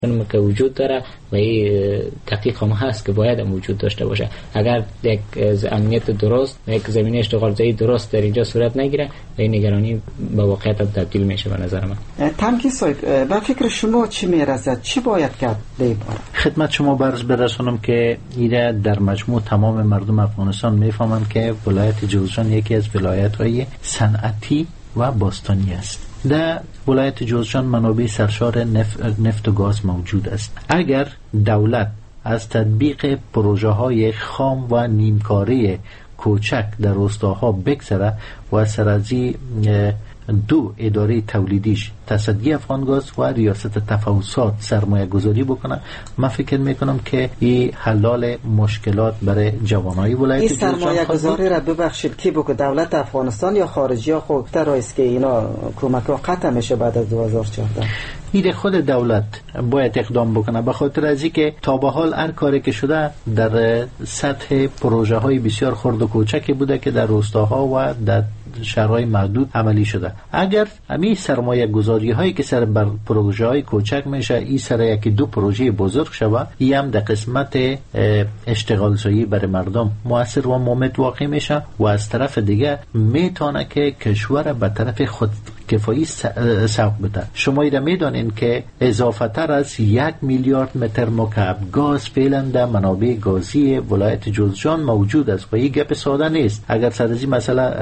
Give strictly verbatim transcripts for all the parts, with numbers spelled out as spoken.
که وجود داره و این تحقیق هم هست که باید هم وجود داشته باشه. اگر یک امنیت درست و یک زمینه اشتغال زایی درست در اینجا صورت نگیره و این نگرانی به واقعیت تبدیل میشه. به نظر من تمکین صاحب، به فکر شما چی میرسد؟ چی باید کرد؟ خدمت شما برس برسونم که ایره در مجموع تمام مردم افغانستان میفهمند که ولایت جوزجان یکی از ولایت‌های صنعتی و باستانی است. در ولایت جوزجان منابع سرشار نف... نفت و گاز موجود است. اگر دولت از تطبیق پروژه های خام و نیمکاره کوچک در روستاها بگذره و سرازی دو اداره تولیدیش تصدی افغانگاز و ریاست تفاوضات سرمایه گذاری بکنه، من فکر میکنم که این حلال مشکلات برای جوانای ولایت جوزجان. این سرمایه گذاری را ببخشید کی بکنه؟ دولت افغانستان یا خارجی ها خود درایست که اینا کمک ها قطع میشه بعد از دو هزار و چهارده؟ این خود دولت باید اقدام بکنه، به خاطر از اینکه تا به حال هر کاری که شده در سطح پروژه های بسیار خرد و کوچکی بوده که در روستاها و در شهرهای محدود عملی شده. اگر همین سرمایه گذاری هایی که سر بر پروژه های کوچک میشه این سر یکی دو پروژه بزرگ شود، این هم در قسمت اشتغال زایی برای مردم مؤثر و ممت واقع میشه و از طرف دیگه میتونه که کشور به طرف خود کفایی سوق بده. شما ایره میدانین که اضافه تر از یک میلیارد متر مکعب گاز فعلا در منابع گازی ولایت جوزجان موجود است و این گپ ساده نیست. اگر سرازی مثلا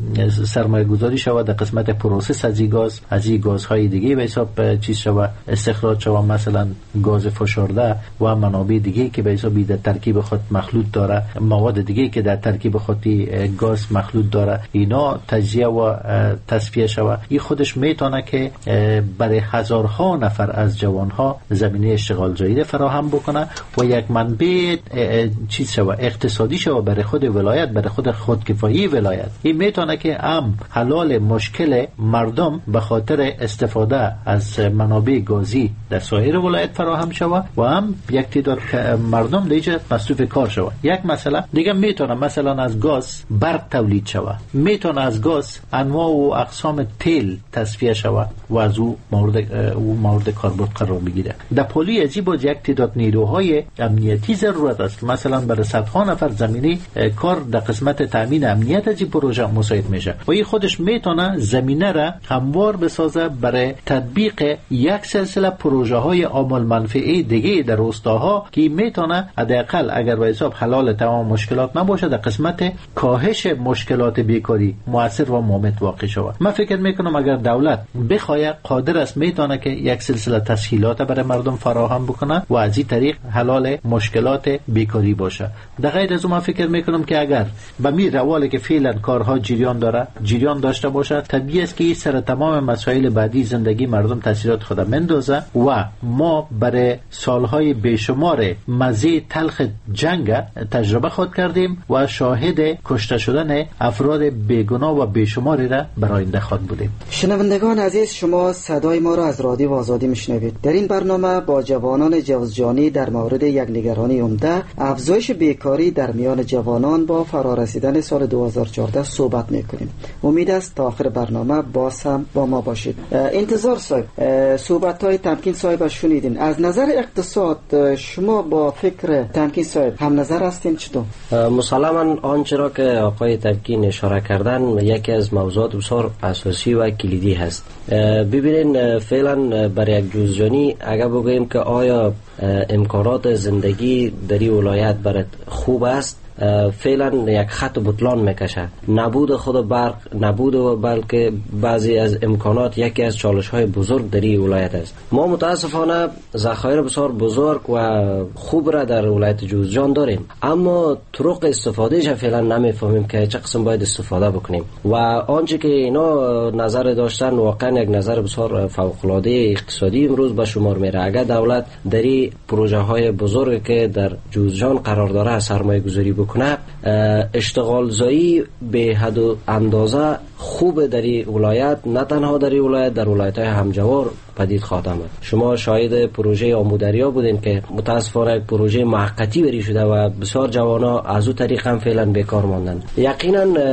سرمایه گذاری شود در قسمت پروسس از این گاز، از این گازهای دیگه به حساب چیز شود استخراج شود، مثلا گاز فشرده و منابع دیگه که به حساب در ترکیب خود مخلوط داره، مواد دیگه که در ترکیب خودی گاز مخلوط داره، اینا تجزیه و تصفیه شود. این خودش میتونه که برای هزارها نفر از جوانها زمینه اشتغال زایی فراهم بکنه و یک منبع چیز شود اقتصادی شود برای خود ولایت، برای خود خودکفایی ولایت. این میتونه که هم حلال مشکل مردم به خاطر استفاده از منابع گازی در سایر ولایت فراهم شود و هم یک تعداد مردم دیگه مصروف کار شود. یک مسئله دیگه میتونه مثلا از گاز برق تولید شود، میتونه از گاز انواع و اقسام تیل تصفیه شود و از او مورد او مورد کاربرد قرار بگیره. در پلی ازی با یک تعداد نیروهای امنیتی ضرورت است. مثلا برای صدها نفر زمینه کار در قسمت تامین امنیت از این پروژه مساعد میشه و این خودش میتونه زمینه را هموار بسازه برای تطبیق یک سلسله پروژه های عامل منفعه دیگه در روستاها که میتونه حداقل اگر به حساب حلال تمام مشکلات نباشه در قسمت کاهش مشکلات بیکاری مؤثر و مؤمت واقع شود. من فکر میکنم اگر دولت بخواد قادر است میتونه که یک سلسله تسهیلات برای مردم فراهم بکنه و از این طریق حلال مشکلات بیکاری باشه. در غیر از اون من فکر میکنم که اگر به می روالی که فعلا کارها جریان داره جریان داشته باشه، طبیعی است که سر تمام مسائل بعدی زندگی مردم تاثیرات خود مندازه و ما برای سالهای بیشمار مزه تلخ جنگ تجربه خود کردیم و شاهد کشته شدن افراد بیگناه و بیشماری را برای آینده خود بودیم. شنوندگان عزیز، شما صدای ما را از رادیو آزادی میشنوید. در این برنامه با جوانان جوزجانی در مورد یک نگرانی عمده، افزایش بیکاری در میان جوانان با فرارسیدن سال دو هزار و چهارده صحبت میکنیم. امید است تا آخر برنامه باز هم با ما باشید. انتظار صاحب، صحبت های تمکین صاحب شنیدین. از نظر اقتصاد شما با فکر تمکین صاحب هم نظر هستین چطور؟ مسلما آنچه را که آقای تمکین اشاره کردن یکی از موضوعات بسیار اساسی و کلیدی هست. ببینین فعلا برای یک جوزجانی اگر بگوییم که آیا امکانات زندگی در این ولایت برای خوب است، فعلا یک خط بطلان میکشه. نبود خود برق، نبود و بلکه بعضی از امکانات یکی از چالش های بزرگ در این ولایت است. ما متاسفانه ذخایر بسیار بزرگ و خوب را در ولایت جوزجان داریم، اما طرق استفادهش فعلا نمیفهمیم که چه قسم باید استفاده بکنیم و آنچه که اینا نظر داشتن واقعا یک نظر بسیار فوق العاده اقتصادی امروز به شمار میره. اگر دولت در این پروژه های بزرگ که در جوزجان قرار داره سرمایه گذاری بکنه، اشتغال زایی به حد و اندازه خوب در این ولایت، نه تنها در این ولایت، در ولایت‌های همجوار پدید خواهد آمد. شما شاهد پروژه آمودریا بودین که متاسفانه یک پروژه موقتی بری شده و بسیار جوانا از او طریق هم فعلا بیکار ماندن. یقینا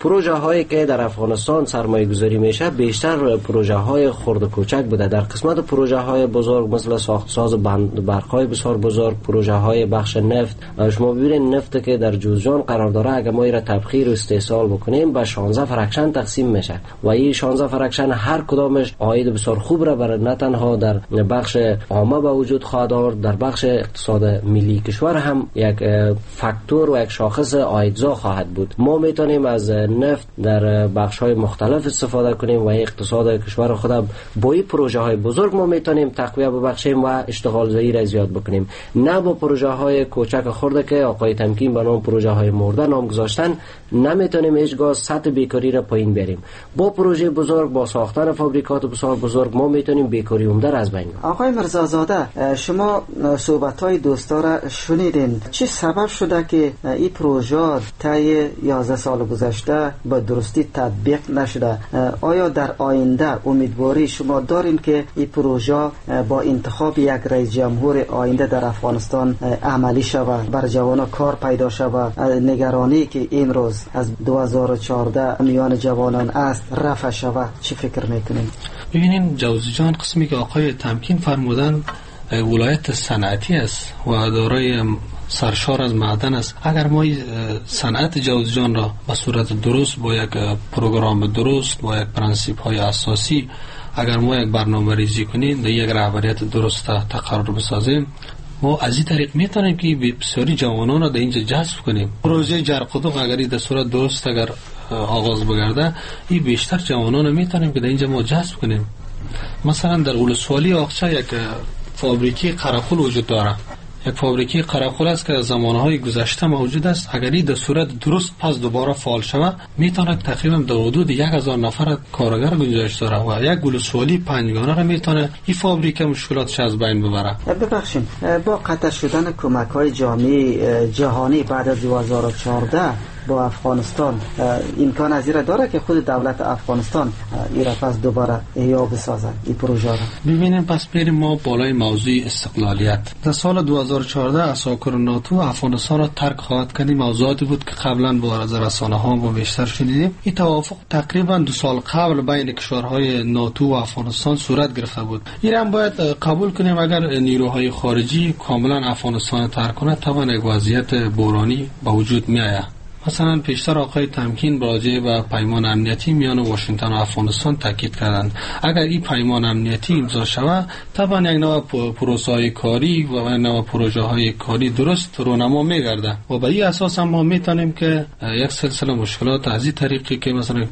پروژه هایی که در افغانستان سرمایه گذاری میشه بیشتر پروژه های خرد و کوچک بوده. در قسمت پروژه های بزرگ مثل ساخت ساز برق های بسیار بزرگ، پروژه های بخش نفت، شما ببینید نفت که در جوزجان قرار داره اگر ما را تبخیر و استحصال بکنیم به شانزده فرکشن تقسیم میشه و این شانزده فرکشن هر کدامش عاید بسیار خوب را برای نه تنها در بخش عامه به وجود خواهد آورد، در بخش اقتصاد ملی کشور هم یک فاکتور و یک شاخص عایدزا خواهد بود. ما میتونیم از نفت در بخش های مختلف استفاده کنیم و اقتصاد کشور خود با این پروژه های بزرگ ما میتونیم تقویت ببخشیم و اشتغال زایی را زیاد بکنیم، نه با پروژه های کوچک خرده که آقای تمکین به نام پروژه های مرده نام گذاشتن نمیتونیم هیچگاه سطح بیکاری را پایین بریم. با پروژه بزرگ، با ساختن فابریکات بسیار بزرگ ما میتونیم بیکاری عمده را از بین ببریم. آقای مرزازاده، شما صحبت های دوستا را شنیدین، چه سبب شده که این پروژه طی یازده سال گذشته به درستی تطبیق نشده؟ آیا در آینده امیدواری شما دارین که این پروژه با انتخاب یک رئیس جمهور آینده در افغانستان عملی شود، بر جوانان کار پیدا شود؟ نگرانی که امروز از دو هزار و چهارده میان جوانان است رفع شود، چی فکر میکنین؟ ببینین جوزجان قسمی که آقای تمکین فرمودن ولایت صنعتی است و دارای سرشار از معدن است. اگر ما صنعت جوزجان را به صورت درست با یک پروگرام درست با یک پرنسیپ های اساسی اگر ما یک برنامه ریزی کنیم در یک رهبریت درست تقرر بسازیم، ما از این طریق میتونیم که بسیاری جوانان را در اینجا جذب کنیم. پروژه جرقدوق اگر در صورت درست اگر آغاز بگرده، این بیشتر جوانان میتونیم که در اینجا ما جذب کنیم. مثلا در ولسوالی آقچه یک فابریکی قرقل وجود داره، یک فابریکی قرقل است که از زمانهای گذشته موجود است. اگر این در صورت درست پس دوباره فعال شود میتونه تقریبا در حدود یک هزار نفر کارگر گنجایش داره و یک ولسوالی پنجگانه را میتونه این فابریکه مشکلاتش از بین ببره. ببخشید، با قطع شدن کمک های جامعه جهانی بعد از دو هزار و چهارده با افغانستان امکان از این داره که خود دولت افغانستان این را پس دوباره احیا بسازد این پروژه را؟ ببینیم پس بریم ما بالای موضوع استقلالیت. در سال دو هزار و چهارده اساکر ناتو افغانستان را ترک خواهد کنی موضوعاتی بود که قبلا با رسانه ها ما بیشتر شنیدیم. این توافق تقریبا دو سال قبل بین کشورهای ناتو و افغانستان صورت گرفته بود. این هم باید قبول کنیم اگر نیروهای خارجی کاملا افغانستان ترک کنه طبعا یک وضعیت بحرانی به وجود می آید. مثلا پیشتر آقای تمکین راجع به پیمان امنیتی میان واشنگتن و افغانستان تاکید کردند. اگر این پیمان امنیتی امضا شود طبعا یک نوع پروسه‌های کاری و یک نوع پروژه‌های کاری درست رونما می‌گردد و به این اساس هم ما می‌تونیم که یک سلسله مشکلات از این طریقی که مثلا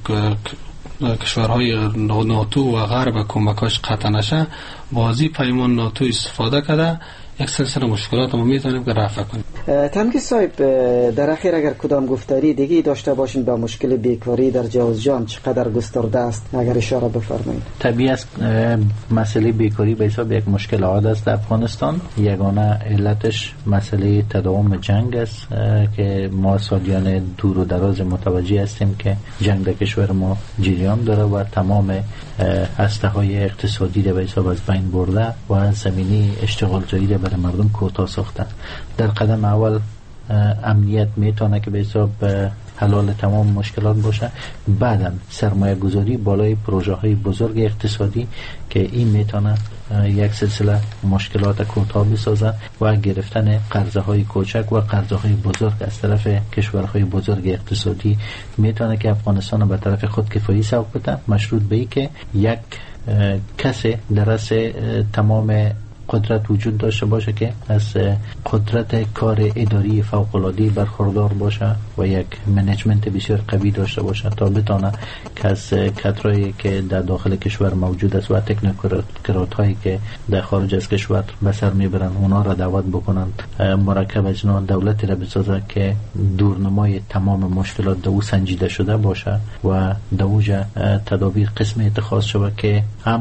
کشورهای ناتو و غرب کمکاش قطع نشه با از این پیمان ناتو استفاده کرده یک سلسله مشکلات ما میتونیم که رفع کنیم. تمکین صاحب، در اخیر اگر کدام گفتاری دیگه داشته باشین با مشکل بیکاری در جوزجان چقدر گسترده است اگر اشاره بفرمایید؟ طبیعی است مسئله بیکاری به حساب یک مشکل عادی است در افغانستان. یگانه علتش مسئله تداوم جنگ است که ما سالیان دور و دراز متوجه هستیم که جنگ در کشور ما جریان داره و تمام هسته‌های اقتصادی را به حساب از بین برده و زمینی اشتغال زایی برای مردم کوتاه ساختن. در قدم اول امنیت میتونه که به حساب حلال تمام مشکلات باشه، بعدم سرمایه گذاری بالای پروژه های بزرگ اقتصادی که این میتونه یک سلسله مشکلات کوتاه بسازه و گرفتن قرضه های کوچک و قرضه های بزرگ از طرف کشورهای بزرگ اقتصادی میتونه که افغانستان به طرف خود کفایی سوق بده، مشروط به این که یک کسی در رأس تمام قدرت وجود داشته باشه که از قدرت کار اداری فوق‌العاده برخوردار باشه و یک منیجمنت بسیار قوی داشته باشه تا بتونه که از کادرایی که در داخل کشور موجود است و تکنوکرات هایی که در خارج از کشور به سر میبرن اونا را دعوت بکنن، مرکب از اینا دولتی را بسازه که دورنمای تمام مشکلات دو سنجیده شده باشه و دوجه تدابیر قسم اتخاذ شده که هم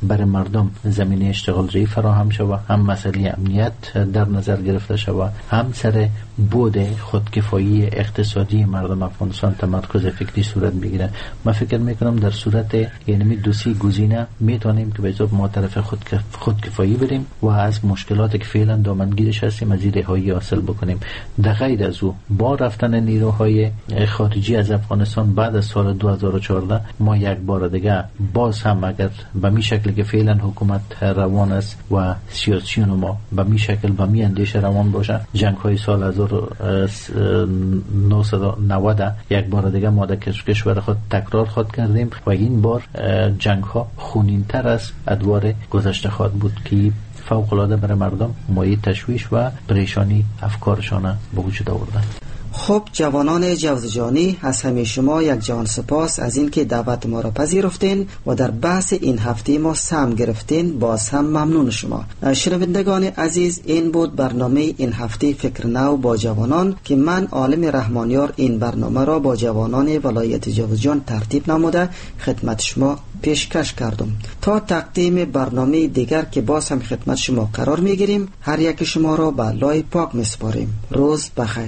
برای مردم زمینه اشتغال‌جویی فراهم شود، هم مسئله امنیت در نظر گرفته شود، هم سر بود خودکفایی اقتصادی مردم افغانستان تمرکز فکری صورت بگیره. من فکر میکنم در صورت یعنی دو سی گزینه میتونیم که به حساب ما طرف خودکف... خودکفایی بریم و از مشکلاتی که فعلا دامنگیرش هستیم از رهایی حاصل بکنیم. در غیر از او با رفتن نیروهای خارجی از افغانستان بعد از سال دو هزار و چهارده ما یک بار دیگه باز هم اگر به می شکلی که فعلا حکومت روان است و سیاسیون ما به می شکل به می اندیشه روان باشه، جنگ های سال هزار و نهصد و نود یک بار دیگه ما در کشور خود تکرار خود کردیم و این بار جنگ ها خونین تر از ادوار گذشته خواهد بود که فوق العاده برای مردم مایه تشویش و پریشانی افکارشان به وجود آورده. خب جوانان جوزجانی، از همه شما یک جهان سپاس از اینکه دعوت ما را پذیرفتین و در بحث این هفته ما سهم گرفتین. باز هم ممنون شما. شنوندگان عزیز، این بود برنامه این هفته فکر نو با جوانان که من عالم رحمانیار این برنامه را با جوانان ولایت جوزجان ترتیب نموده خدمت شما پیشکش کردم. تا تقدیم برنامه دیگر که باز هم خدمت شما قرار میگیریم، هر یک شما را به الله پاک میسپاریم. روز بخیر.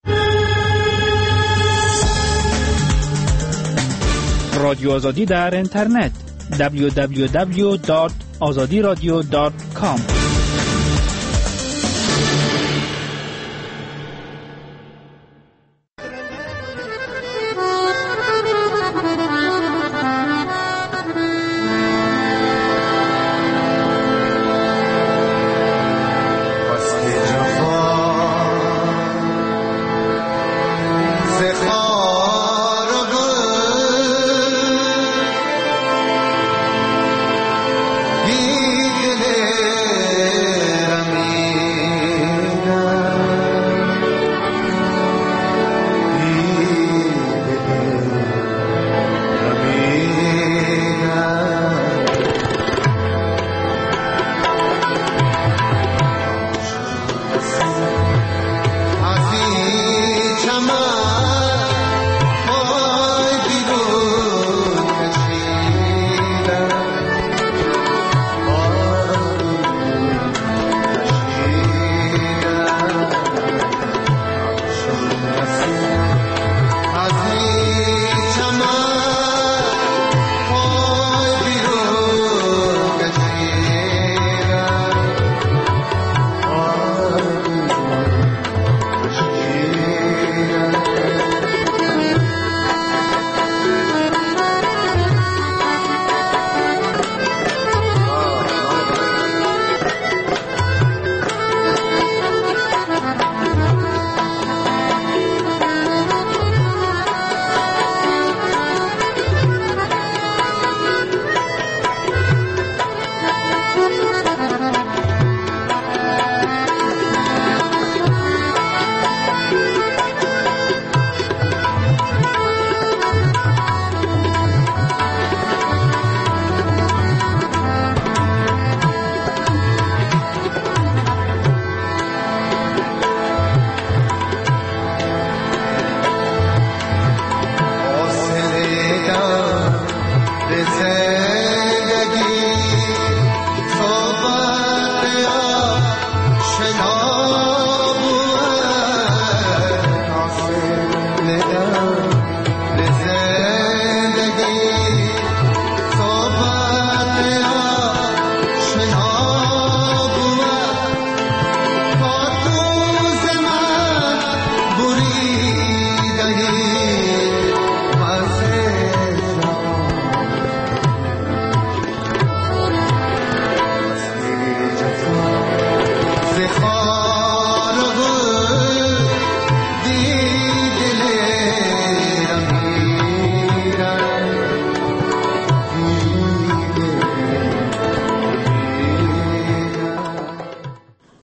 رادیو آزادی در اینترنت دبلیو دبلیو دبلیو دات آزادی رادیو دات کام